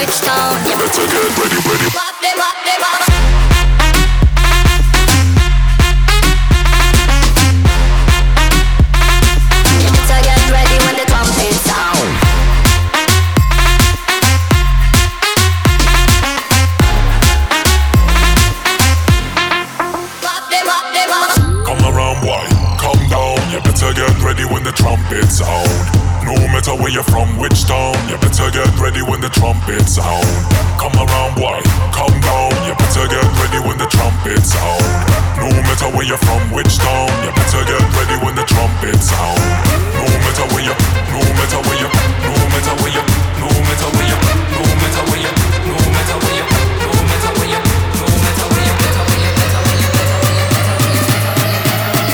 which town, you better get ready, ready. Wop, they wop, they wop. You better get ready when the trumpet sound. Wop, they wop, they wop. Come around, boy, come down. You better get ready when the trumpet sound. No matter where you're from, which town, you better get ready when the trumpet sound. Come around, boy, come down. You better get ready when the trumpet sound. No matter where you're from, which town, you better get ready when the trumpet sound. No matter where you, no matter where you, no matter where you, no matter where you, no matter where you, no matter where you, no matter where you, no matter where you, better where you, better where you, better where you, better where you, better where you,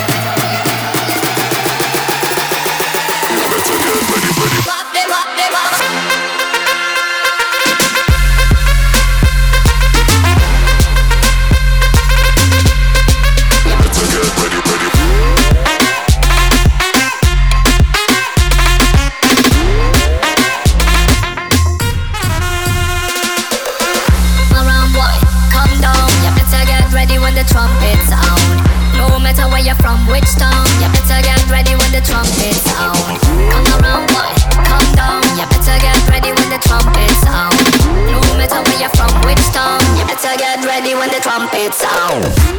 you better get ready, ready. Wop, they wop, they wop. Trumpet sound. No matter where you're from, which town, you better get ready when the trumpet sound. Come around, boy, come down. You better get ready when the trumpet sound. No matter where you're from, which town, you better get ready when the trumpet sound.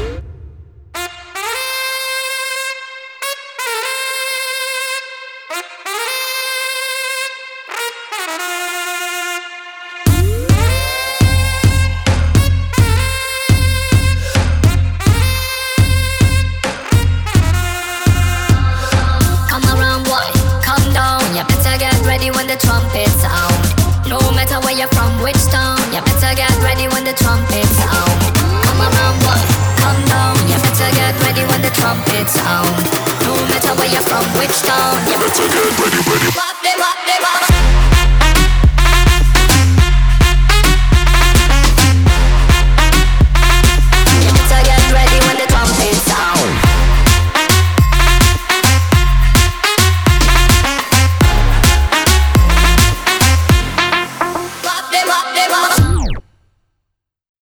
When the trumpet sound. No matter where you're from, which town, you better get ready when the trumpet sound. Come around, boy, come down. You better get ready when the trumpet sound. No matter where you're from, which town, you better get ready, ready.